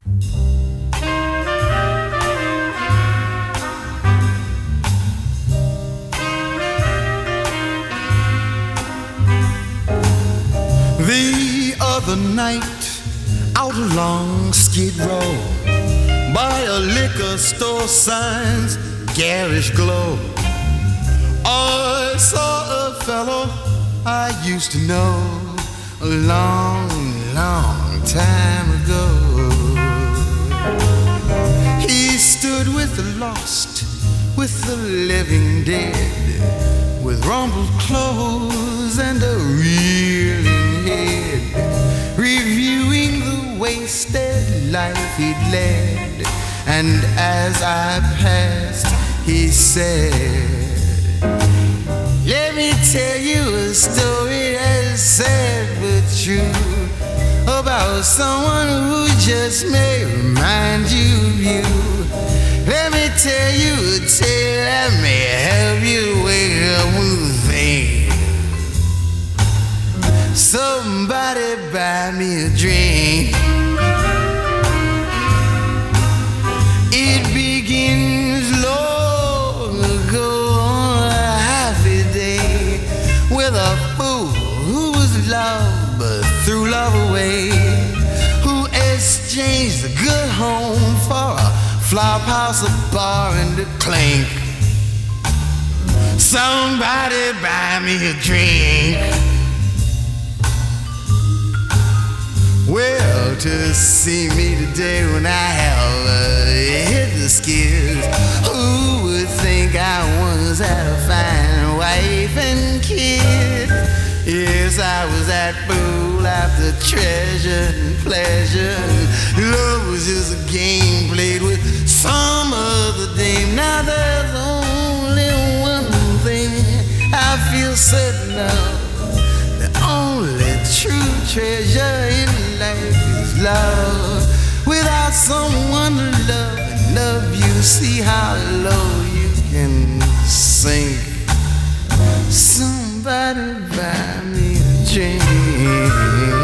The other night, out along Skid Row, by a liquor store sign's garish glow, I saw a fellow I used to know a long, long time ago. He stood with the lost, with the living dead, with rumpled clothes and a reeling head, reviewing the wasted life he'd led. And as I passed, he said, let me tell you a story as sad but true, about someone who just may remind you of you. Let me tell you a tale that may help you wake up with things. Somebody buy me a drink. It begins long ago on a happy day, with a fool who was loved but threw love away, who exchanged a good home for a flop house, a bar, and a clink. Somebody buy me a drink. Well, to see me today when I have hit the skids, who would think I once had a fine wife and kid? Yes, I was that fool after treasure and pleasure, and love was just a game played with some other dame. Now there's only one thing I feel certain of: the only true treasure in life is love. Without someone to love and love you, see how low you can sink. Somebody buy me a drink.